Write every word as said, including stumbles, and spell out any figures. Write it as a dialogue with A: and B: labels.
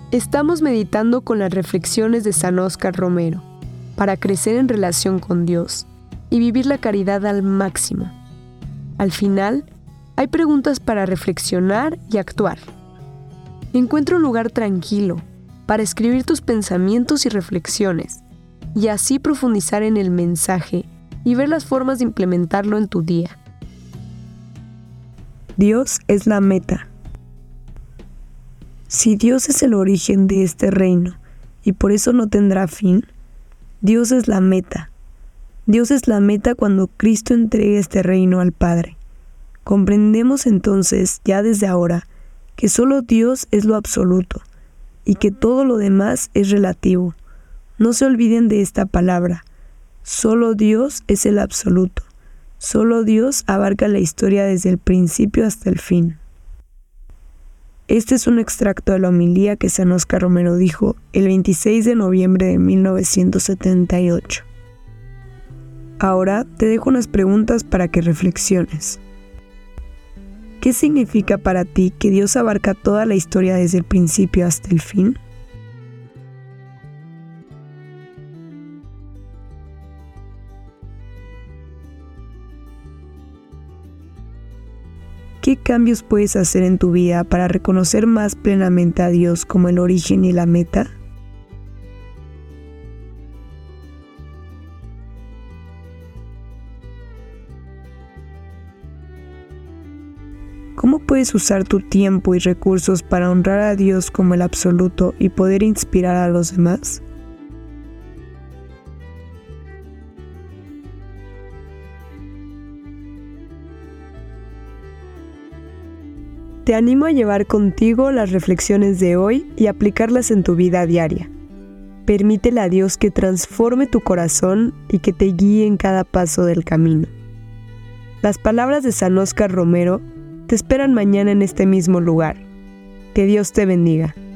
A: Estamos meditando con las reflexiones de San Óscar Romero para crecer en relación con Dios y vivir la caridad al máximo. Al final, hay preguntas para reflexionar y actuar. Encuentra un lugar tranquilo para escribir tus pensamientos y reflexiones y así profundizar en el mensaje y ver las formas de implementarlo en tu día.
B: Dios es la meta. Si Dios es el origen de este reino y por eso no tendrá fin, Dios es la meta. Dios es la meta cuando Cristo entregue este reino al Padre. Comprendemos entonces, ya desde ahora, que solo Dios es lo absoluto y que todo lo demás es relativo. No se olviden de esta palabra. Solo Dios es el absoluto. Solo Dios abarca la historia desde el principio hasta el fin. Este es un extracto de la homilía que San Óscar Romero dijo el veintiséis de noviembre de mil novecientos setenta y ocho. Ahora te dejo unas preguntas para que reflexiones. ¿Qué significa para ti que Dios abarca toda la historia desde el principio hasta el fin? ¿Qué cambios puedes hacer en tu vida para reconocer más plenamente a Dios como el origen y la meta? ¿Cómo puedes usar tu tiempo y recursos para honrar a Dios como el absoluto y poder inspirar a los demás? Te animo a llevar contigo las reflexiones de hoy y aplicarlas en tu vida diaria. Permítele a Dios que transforme tu corazón y que te guíe en cada paso del camino. Las palabras de San Óscar Romero te esperan mañana en este mismo lugar. Que Dios te bendiga.